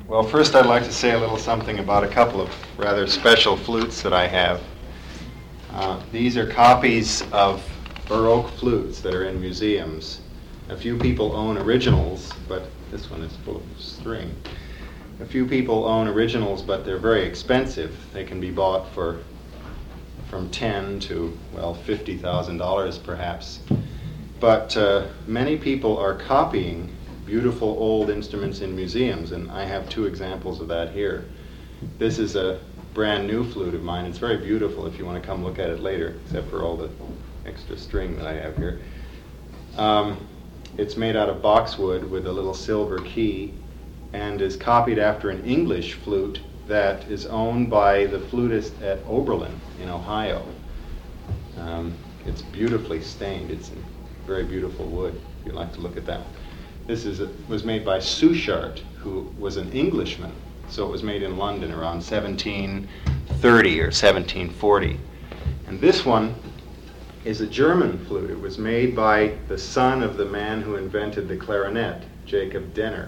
Well, first I'd like to say a little something about a couple of rather special flutes that I have. These are copies of Baroque flutes that are in museums. A few people own originals, but this one is full of string. A few people own originals, but they're very expensive. They can be bought for from $10,000 to, well, $50,000 perhaps. But many people are copying beautiful old instruments in museums, and I have two examples of that here. This is a brand new flute of mine. It's very beautiful if you want to come look at it later, except for all the extra string that I have here. It's made out of boxwood with a little silver key and is copied after an English flute that is owned by the flutist at Oberlin in Ohio. It's beautifully stained. It's in very beautiful wood, if you'd like to look at that. This was made by Suchard, who was an Englishman, so it was made in London around 1730 or 1740. And this one is a German flute. It was made by the son of the man who invented the clarinet, Jacob Denner.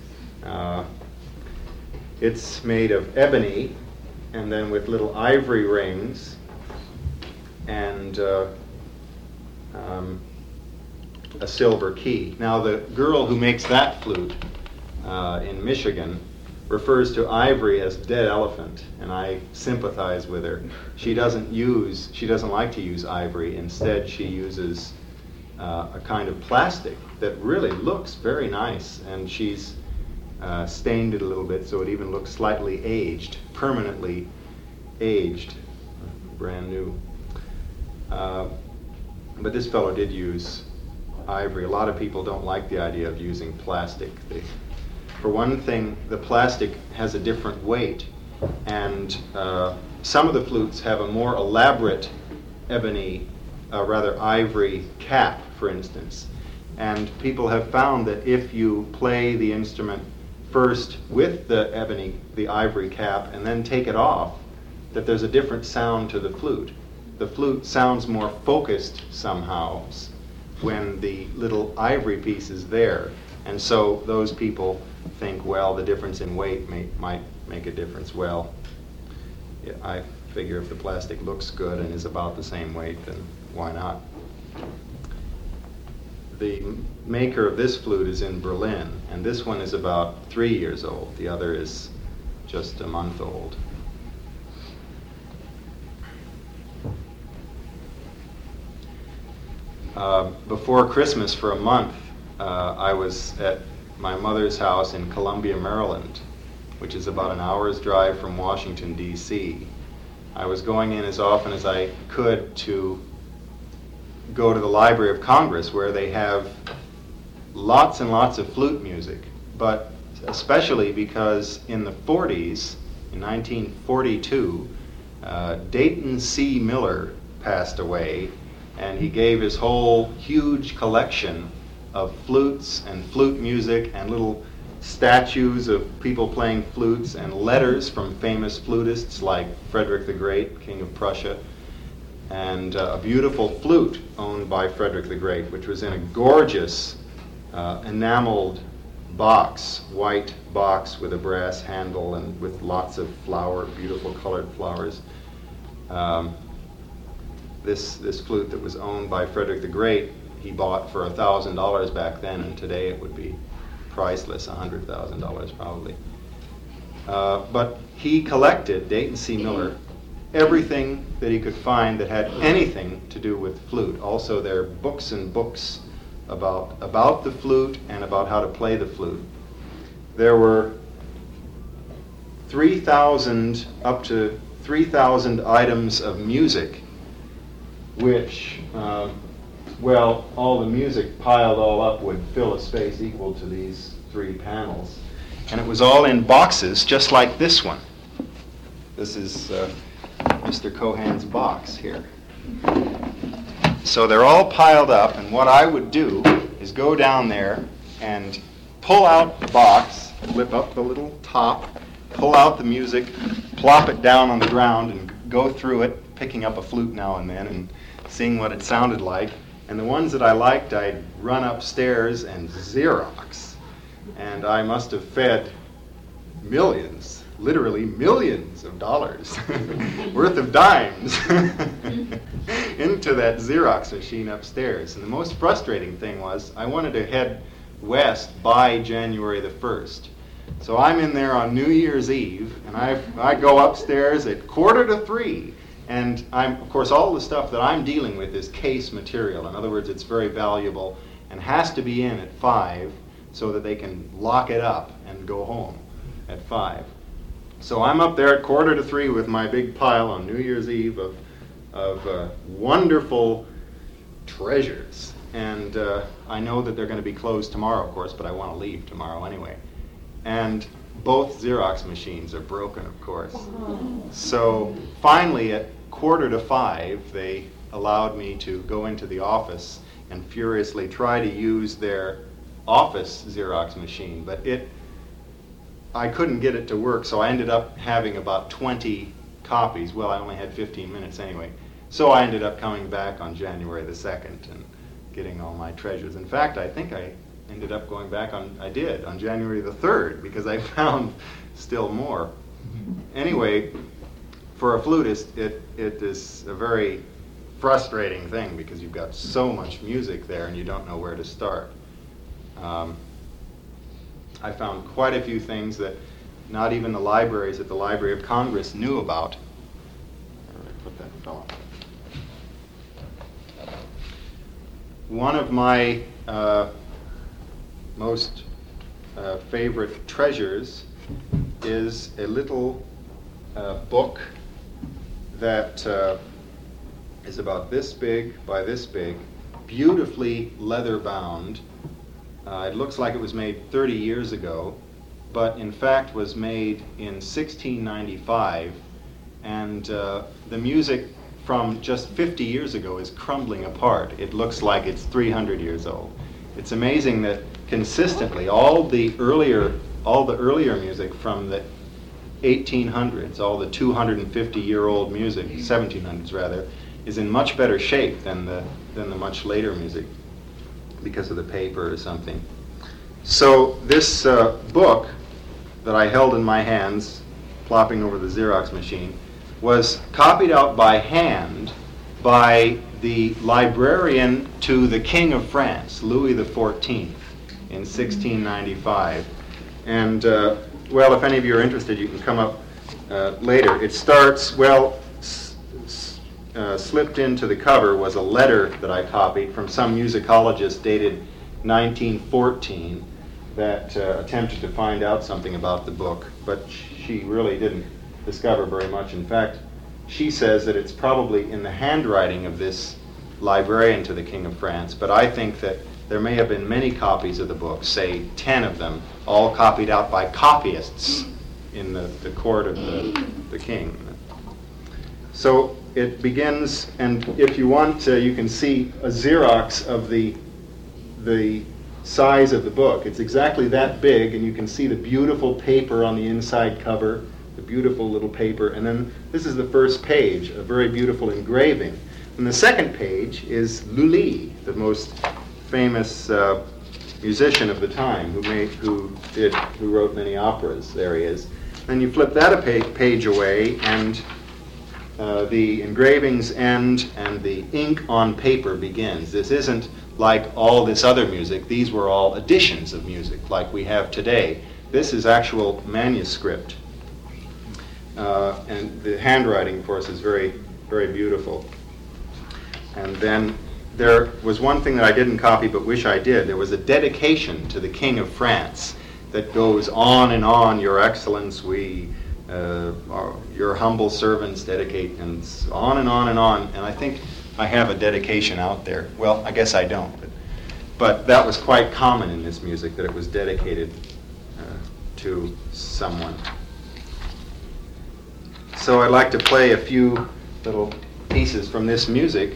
It's made of ebony and then with little ivory rings and a silver key. Now the girl who makes that flute in Michigan refers to ivory as dead elephant, and I sympathize with her. She doesn't like to use ivory. Instead, she uses a kind of plastic that really looks very nice, and she's stained it a little bit so it even looks slightly aged, permanently aged, brand new. But this fellow did use ivory. A lot of people don't like the idea of using plastic. For one thing, the plastic has a different weight, and some of the flutes have a more elaborate ebony, rather ivory cap, for instance. And people have found that if you play the instrument first with the ivory cap, and then take it off, that there's a different sound to the flute. The flute sounds more focused somehow when the little ivory piece is there. And so those people think, well, the difference in weight might make a difference. Well, yeah, I figure if the plastic looks good and is about the same weight, then why not? The maker of this flute is in Berlin, and this one is about 3 years old. The other is just a month old. Before Christmas, for a month, I was at my mother's house in Columbia, Maryland, which is about an hour's drive from Washington, D.C. I was going in as often as I could to go to the Library of Congress, where they have lots and lots of flute music, but especially because in the 40s, in 1942, Dayton C. Miller passed away, and he gave his whole huge collection of flutes and flute music and little statues of people playing flutes and letters from famous flutists like Frederick the Great, King of Prussia, and a beautiful flute owned by Frederick the Great, which was in a gorgeous enameled box, white box with a brass handle and with lots of beautiful colored flowers. This flute that was owned by Frederick the Great, he bought for $1,000 back then, and today it would be priceless, $100,000 probably. But he collected, Dayton C. Miller, everything that he could find that had anything to do with flute. Also, there are books and books about the flute and about how to play the flute. There were 3,000 up to 3,000 items of music, which, all the music piled all up would fill a space equal to these 3 panels. And it was all in boxes, just like this one. This is Mr. Cohan's box here. So they're all piled up, and what I would do is go down there and pull out the box, flip up the little top, pull out the music, plop it down on the ground, and go through it, picking up a flute now and then and seeing what it sounded like. And the ones that I liked, I'd run upstairs and Xerox. And I must have fed millions, literally millions of dollars worth of dimes into that Xerox machine upstairs. And the most frustrating thing was I wanted to head west by January the 1st. So I'm in there on New Year's Eve, and I go upstairs at 2:45, and of course, all the stuff that I'm dealing with is case material. In other words, it's very valuable and has to be in at 5 so that they can lock it up and go home at 5. So I'm up there at 2:45 with my big pile on New Year's Eve of wonderful treasures. And I know that they're going to be closed tomorrow, of course, but I want to leave tomorrow anyway. And both Xerox machines are broken, of course. So finally, at 4:45, they allowed me to go into the office and furiously try to use their office Xerox machine. But I couldn't get it to work, so I ended up having about 20 copies. Well, I only had 15 minutes anyway. So I ended up coming back on January the 2nd and getting all my treasures. In fact, I think I ended up going back on January the 3rd, because I found still more. Anyway, for a flutist, it is a very frustrating thing because you've got so much music there and you don't know where to start. I found quite a few things that not even the libraries at the Library of Congress knew about. Where did I put that fellow? One of my most favorite treasures is a little book that is about this big by this big, beautifully leather bound. It looks like it was made 30 years ago, but in fact was made in 1695, and the music from just 50 years ago is crumbling apart. It looks like it's 300 years old. It's amazing that consistently all the earlier music from the 1800s, all the 250-year-old music, 1700s rather, is in much better shape than the much later music because of the paper or something. So this book that I held in my hands, plopping over the Xerox machine, was copied out by hand by the librarian to the King of France, Louis XIV, in 1695. And, well, if any of you are interested, you can come up later. It starts, well, slipped into the cover was a letter that I copied from some musicologist dated 1914 that attempted to find out something about the book, but she really didn't discover very much. In fact, she says that it's probably in the handwriting of this librarian to the King of France, but I think that there may have been many copies of the book, say 10 of them, all copied out by copyists in the court of the king. So it begins, and if you want, you can see a Xerox of the size of the book. It's exactly that big, and you can see the beautiful paper on the inside cover, the beautiful little paper, and then this is the first page, a very beautiful engraving. And the second page is Lully, the most famous musician of the time, who wrote many operas. There he is. Then you flip that a page away, and the engravings end, and the ink on paper begins. This isn't like all this other music. These were all editions of music, like we have today. This is actual manuscript, and the handwriting, of course, is very, very beautiful. And then there was one thing that I didn't copy but wish I did. There was a dedication to the King of France that goes on and on. Your Excellence, we, your humble servants dedicate, and on and on and on. And I think I have a dedication out there. Well, I guess I don't. But that was quite common in this music, that it was dedicated to someone. So I'd like to play a few little pieces from this music.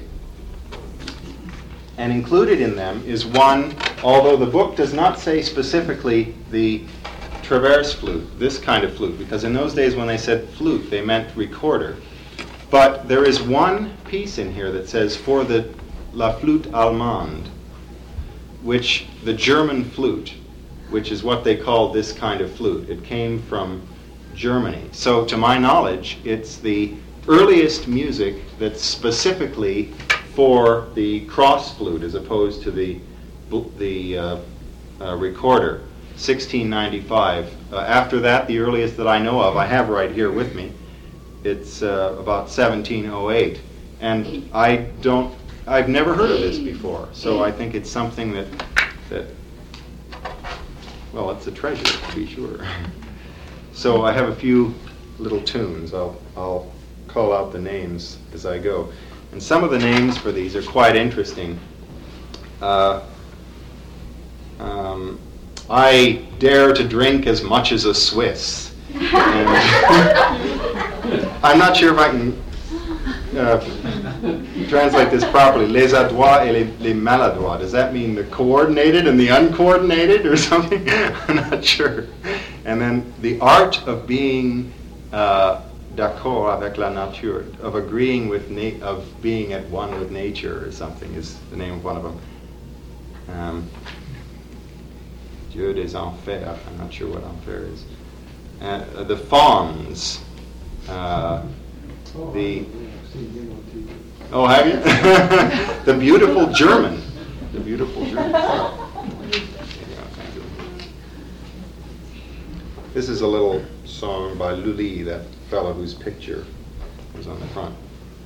And included in them is one, although the book does not say specifically the traverse flute, this kind of flute, because in those days when they said flute, they meant recorder. But there is one piece in here that says, for the La Flûte Allemande, which the German flute, which is what they call this kind of flute. It came from Germany. So to my knowledge, it's the earliest music that's specifically for the cross flute as opposed to the recorder, 1695. After that, the earliest that I know of, I have right here with me, it's about 1708. And I've never heard of this before, so I think it's something that well, it's a treasure, to be sure. So I have a few little tunes. I'll call out the names as I go. And some of the names for these are quite interesting. I dare to drink as much as a Swiss. And I'm not sure if I can translate this properly. Les adroits et les maladroits. Does that mean the coordinated and the uncoordinated or something? I'm not sure. And then the art of being d'accord avec la nature, of agreeing with of being at one with nature or something is the name of one of them. Dieu des enfers. I'm not sure what enfer is. The fauns. Oh, have you? The beautiful German. The beautiful German. This is a little song by Lully, that fellow whose picture was on the front.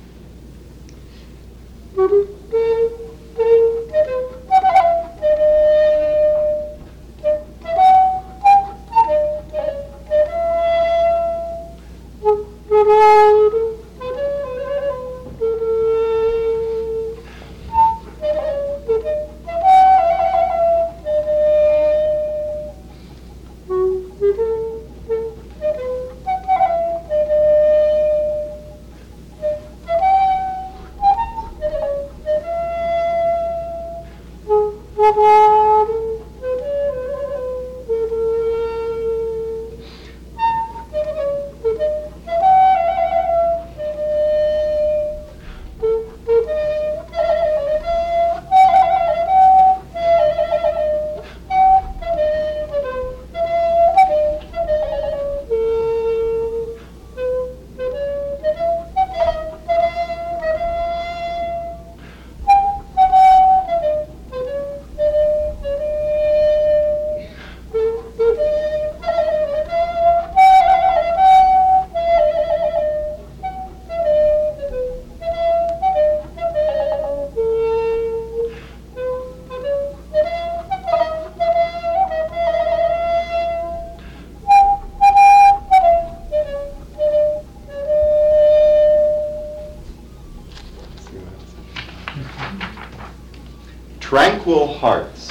Tranquil Hearts.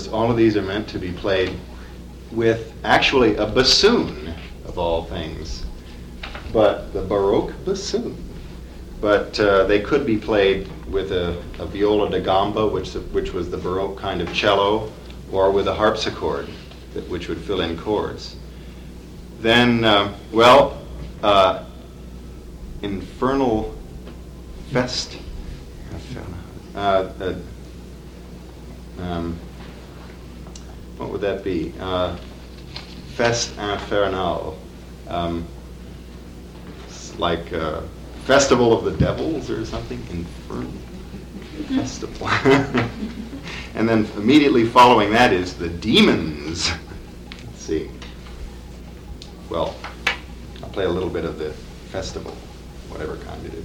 all of these are meant to be played with actually a bassoon, of all things, but the Baroque bassoon. But they could be played with a viola da gamba, which was the Baroque kind of cello, or with a harpsichord, which would fill in chords. Then, Infernal Fest. What would that be? Fest Infernal. It's like Festival of the Devils or something. Infernal Festival. And then immediately following that is the Demons. Let's see. Well, I'll play a little bit of the festival, whatever kind it is.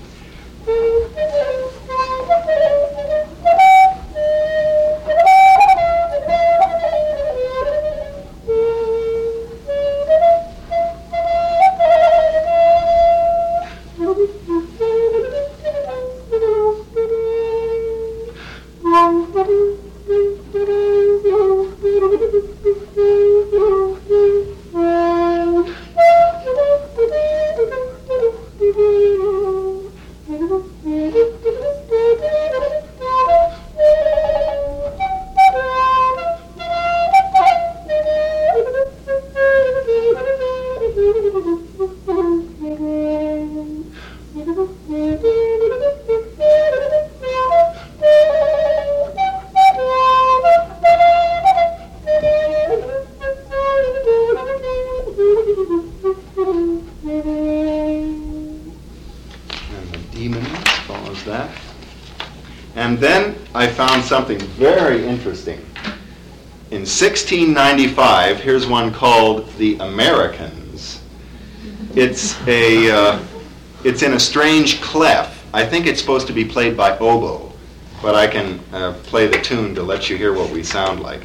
And then I found something very interesting. In 1695, here's one called The Americans. It's in a strange clef. I think it's supposed to be played by oboe, but I can play the tune to let you hear what we sound like.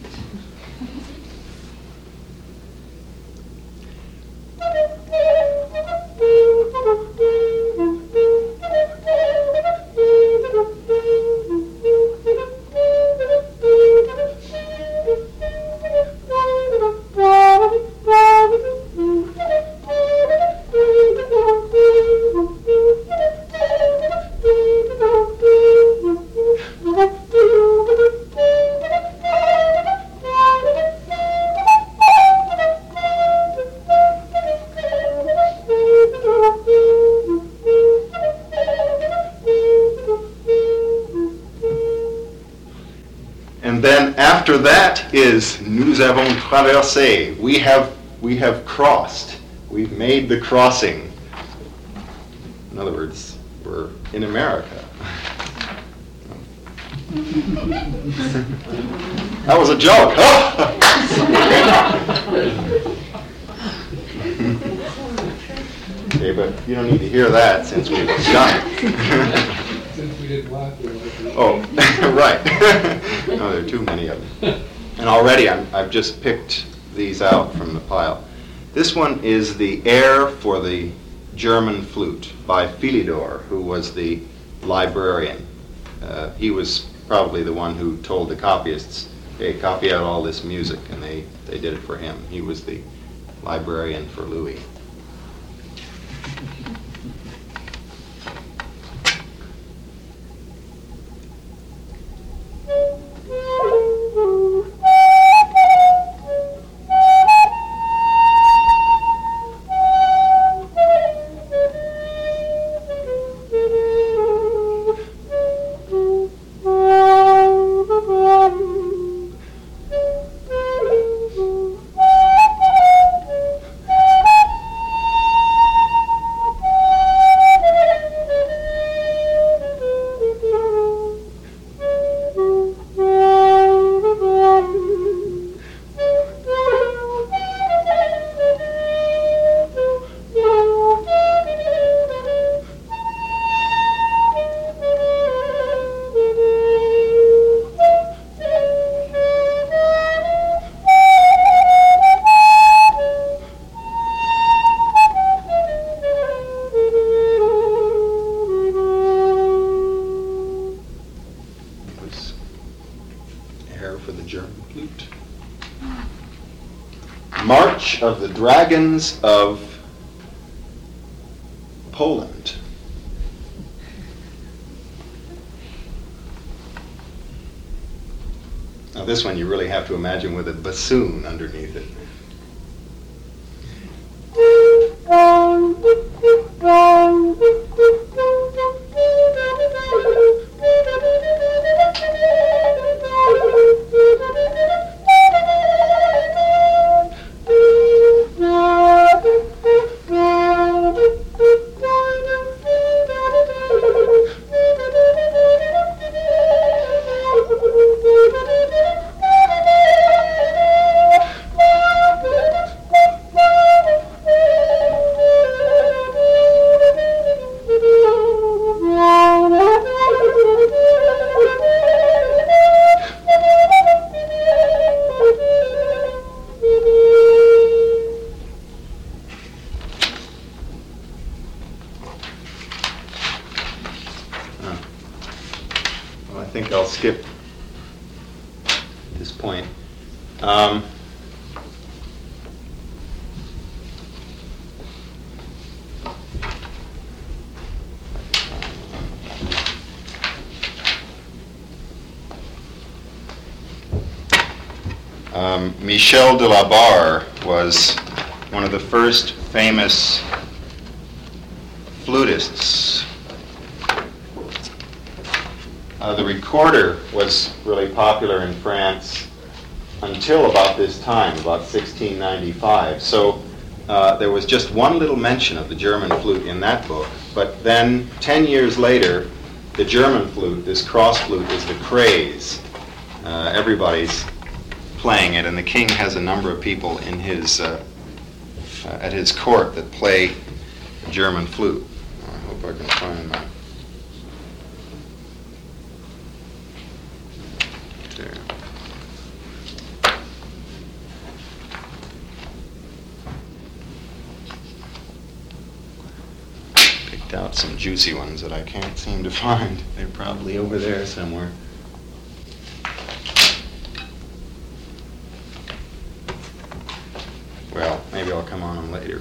And then after that is Nous avons traversé. We have crossed. We've made the crossing. In other words, we're in America. That was a joke. Okay, but you don't need to hear that since we've done it. Since we didn't laugh. Oh, right. No, there are too many of them. And already I've just picked these out from the pile. This one is the air for the German flute by Philidor, who was the librarian. He was probably the one who told the copyists, hey, copy out all this music, and they did it for him. He was the librarian for Louis. German flute. March of the Dragons of Poland. Now this one you really have to imagine with a bassoon underneath it. I think I'll skip this point. Michel de la Barre was one of the first famous flutists. The recorder was really popular in France until about this time, about 1695. So there was just one little mention of the German flute in that book. But then 10 years later, the German flute, this cross flute, is the craze. Everybody's playing it, and the king has a number of people in his at his court that play the German flute. I hope I can find that. There. Picked out some juicy ones that I can't seem to find. They're probably over there somewhere. Well, maybe I'll come on them later.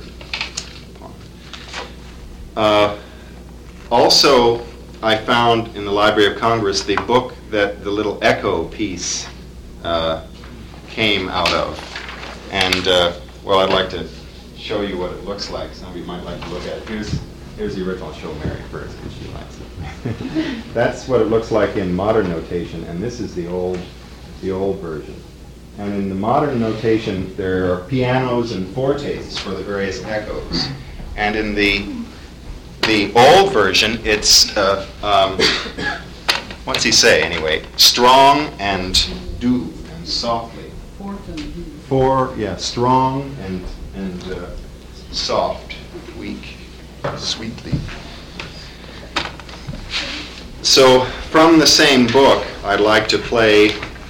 Also, I found in the Library of Congress the book that the little echo piece came out of. And, well, I'd like to show you what it looks like. Some of you might like to look at it. Here's the original. I'll show Mary first because she likes it. That's what it looks like in modern notation, and this is the old version. And in the modern notation, there are pianos and fortes for the various echoes. And in the old version, it's, what's he say anyway? Strong and doux and softly. Strong and soft, weak, sweetly. So from the same book, I'd like to play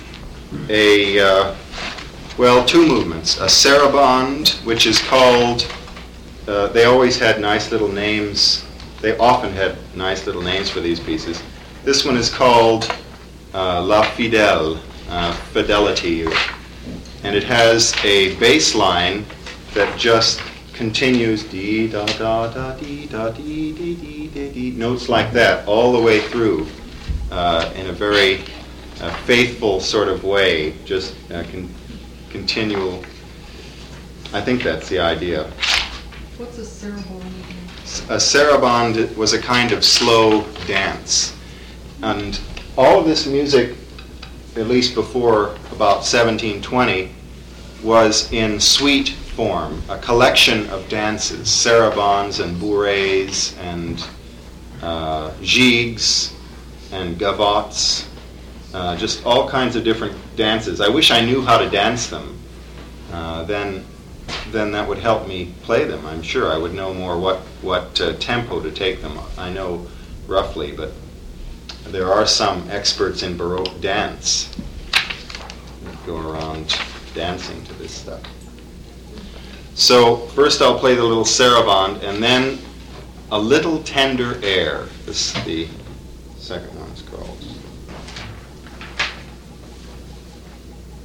two movements. A sarabande, which is called, they always had nice little names. They often had nice little names for these pieces. This one is called La Fidèle, Fidelity. And it has a bass line that just continues dee da da da dee da dee dee dee dee dee, notes like that all the way through in a very faithful sort of way, just continual. I think that's the idea. What's a sarabande? A sarabande was a kind of slow dance. And all of this music, at least before about 1720, was in suite form, a collection of dances, sarabandes and bourrées and gigues and gavottes. Just all kinds of different dances. I wish I knew how to dance them. Then that would help me play them. I'm sure I would know more what tempo to take them on. I know roughly, but there are some experts in Baroque dance that go around dancing to this stuff. So first I'll play the little sarabande, and then a little tender air. This is the second one's called.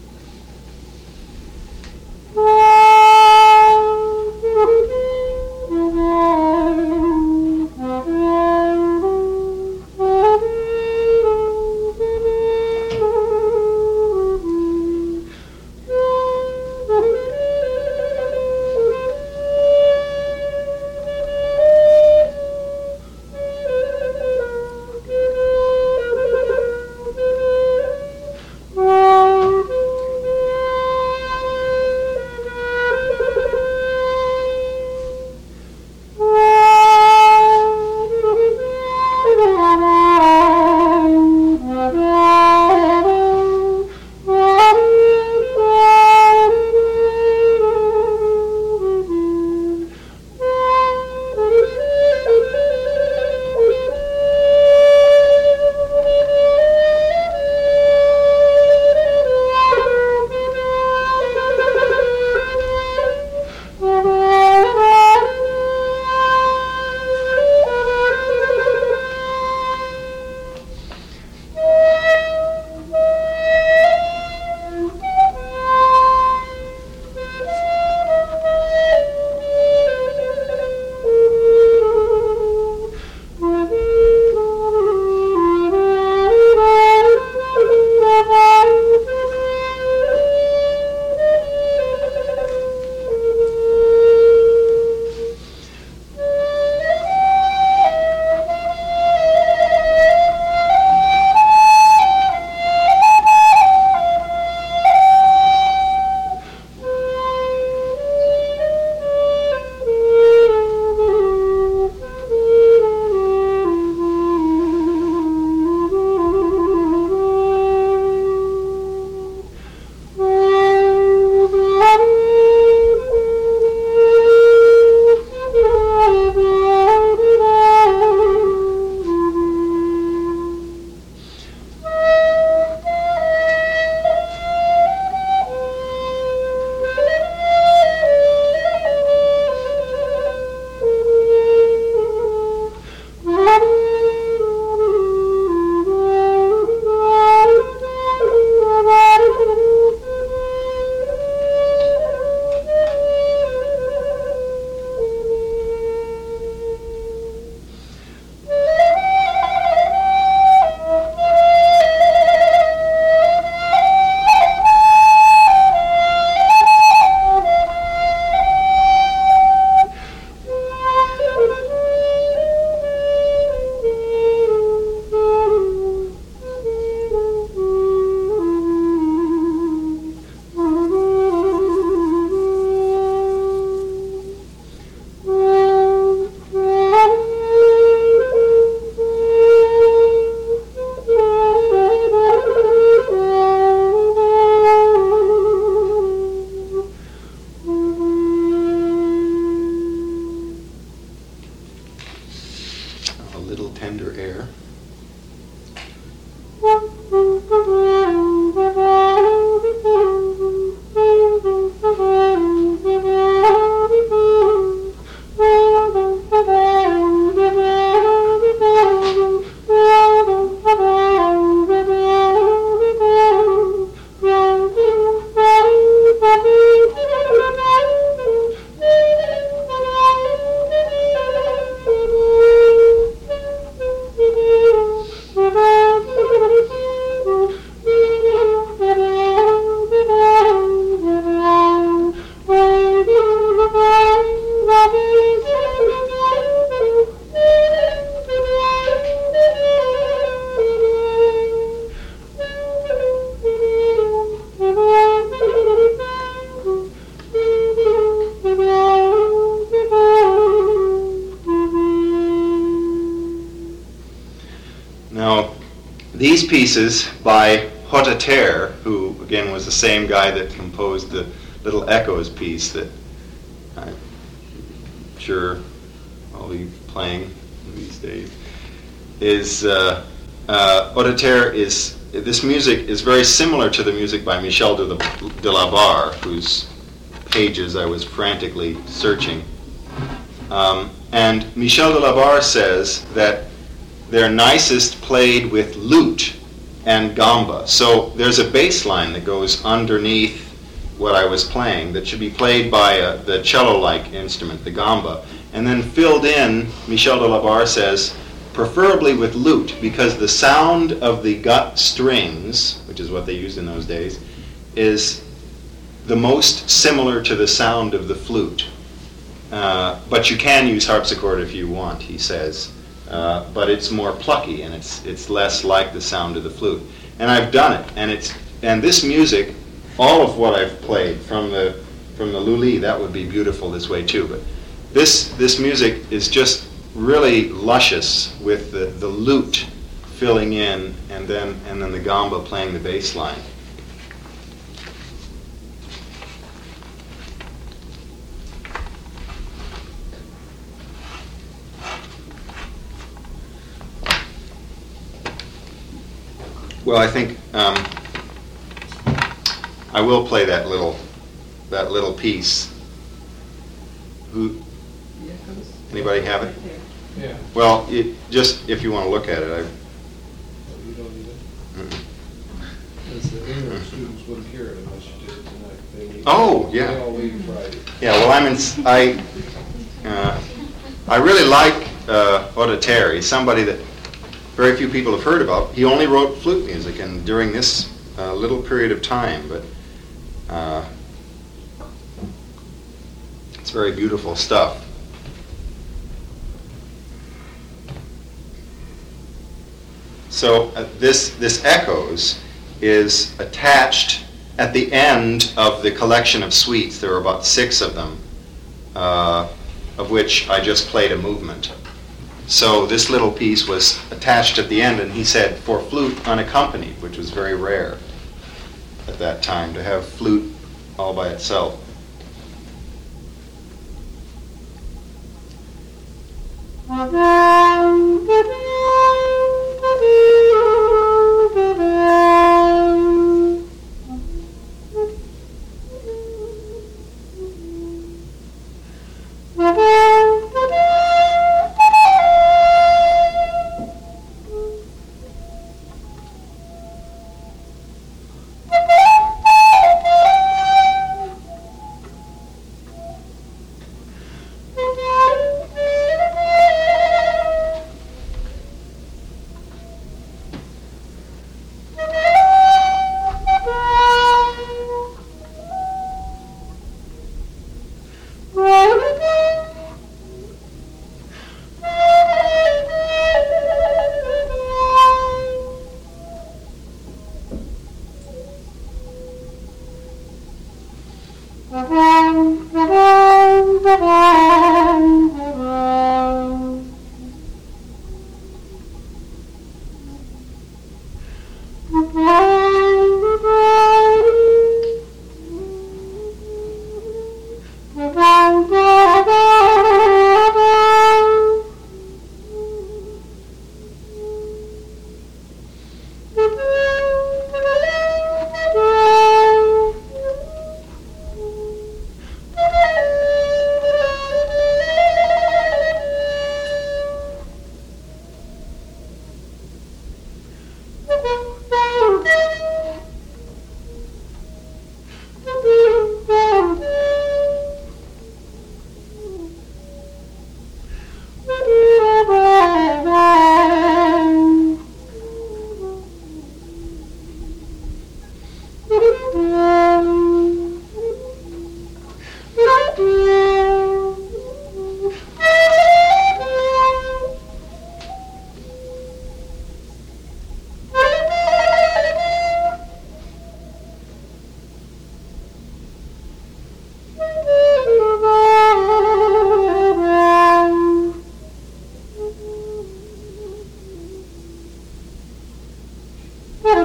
these pieces by Hotater, who again was the same guy that composed the Little Echoes piece that I'm sure I'll be playing these days, is Hotater is, this music is very similar to the music by Michel de la Barre, whose pages I was frantically searching. And Michel de la Barre says that they're nicest played with lute and gamba. So there's a bass line that goes underneath what I was playing that should be played by the cello-like instrument, the gamba, and then filled in, Michel de la Barre says, preferably with lute, because the sound of the gut strings, which is what they used in those days, is the most similar to the sound of the flute. But you can use harpsichord if you want, he says. But it's more plucky and it's less like the sound of the flute. And I've done it, and this music, all of what I've played from the Lully, that would be beautiful this way too. But this music is just really luscious with the lute filling in and then the gamba playing the bass line. Well, I think I will play that little piece. Who? Anybody have it? Yeah. Well, just if you want to look at it, You don't need it? Because the English students wouldn't hear it unless you did it tonight. They leave- Oh, yeah. They all leave Friday. Yeah. Well, I really like Hotater. He's somebody that very few people have heard about. He only wrote flute music, and during this little period of time, but it's very beautiful stuff. So this Echoes is attached at the end of the collection of suites. There are about 6 of them, of which I just played a movement. So this little piece was attached at the end, and he said for flute unaccompanied, which was very rare at that time to have flute all by itself.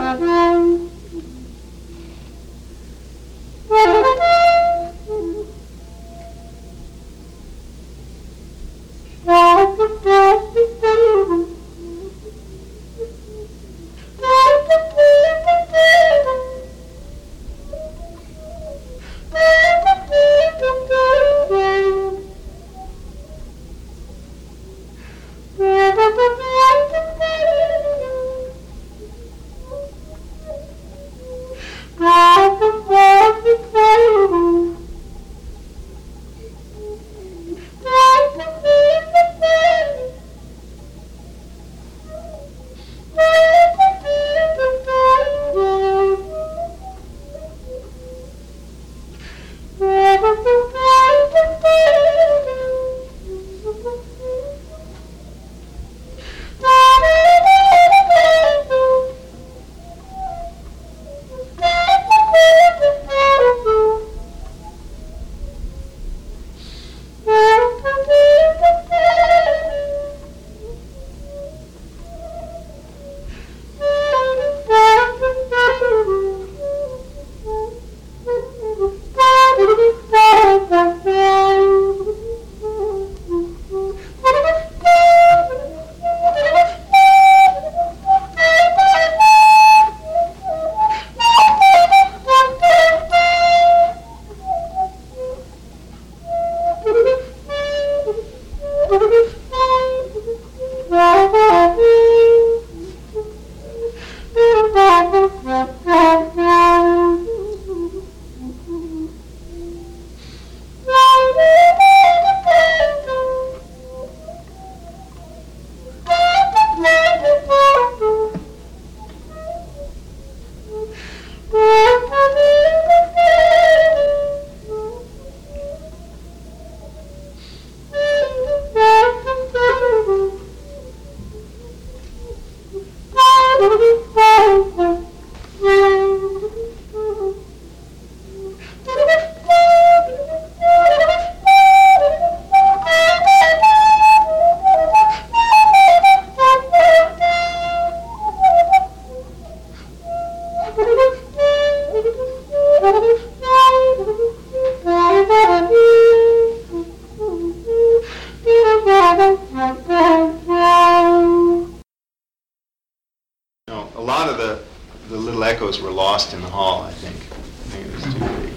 The little echoes were lost in the hall, I think. I think it was too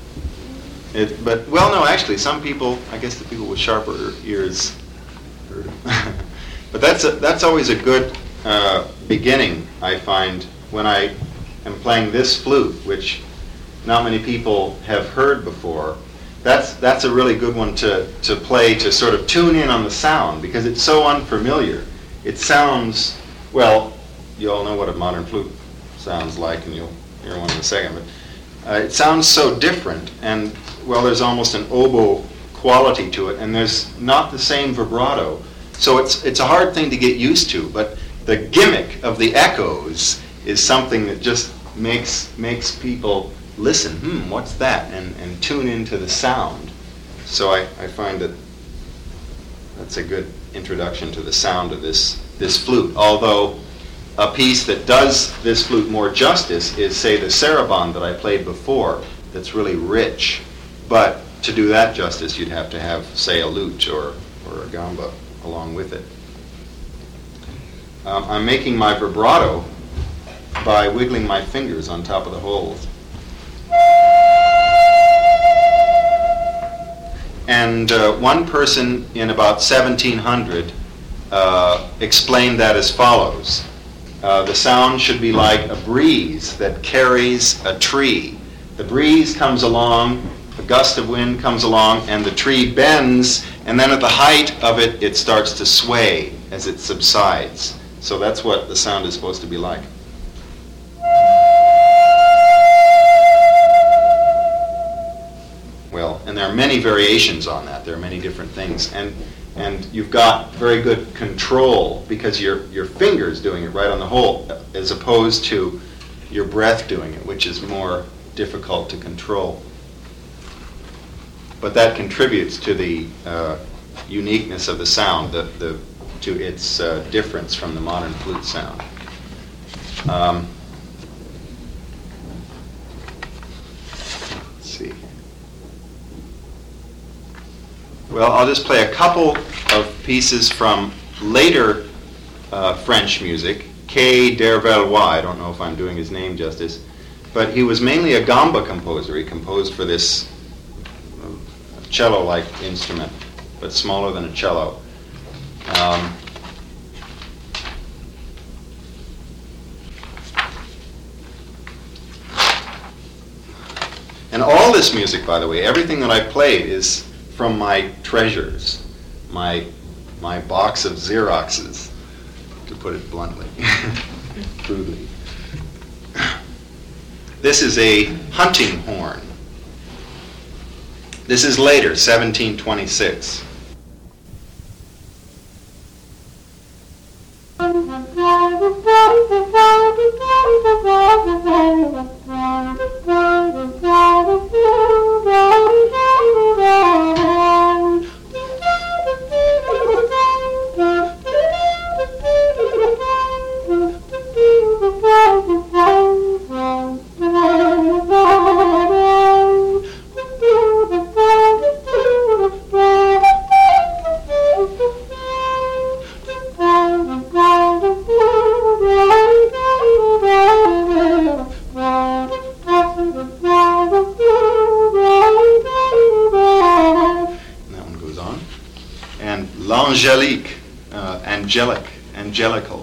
big. But, well, no, actually, some people, I guess the people with sharper ears heard it. But that's always a good beginning, I find, when I am playing this flute, which not many people have heard before. That's a really good one to play, to sort of tune in on the sound, because it's so unfamiliar. It sounds, well, you all know what a modern flute sounds like, and you'll hear one in a second, but it sounds so different, and, well, there's almost an oboe quality to it, and there's not the same vibrato. So it's a hard thing to get used to, but the gimmick of the echoes is something that just makes people listen, what's that, and tune into the sound. So I find that that's a good introduction to the sound of this flute, although a piece that does this flute more justice is, say, the saraband that I played before, that's really rich. But to do that justice, you'd have to have, say, a lute or a gamba along with it. I'm making my vibrato by wiggling my fingers on top of the holes. And one person in about 1700 explained that as follows. The sound should be like a breeze that carries a tree. The breeze comes along, a gust of wind comes along, and the tree bends, and then at the height of it, it starts to sway as it subsides. So that's what the sound is supposed to be like. Well, and there are many variations on that. There are many different things. And you've got very good control because your finger's doing it right on the hole, as opposed to your breath doing it, which is more difficult to control. But that contributes to the uniqueness of the sound, to its difference from the modern flute sound. Well, I'll just play a couple of pieces from later French music. Quai d'Hervellois, I don't know if I'm doing his name justice, but he was mainly a gamba composer. He composed for this cello-like instrument, but smaller than a cello. And all this music, by the way, everything that I played is from my treasures, my box of Xeroxes, to put it bluntly, crudely. This is a hunting horn. This is later, 1726. Angelique, angelical.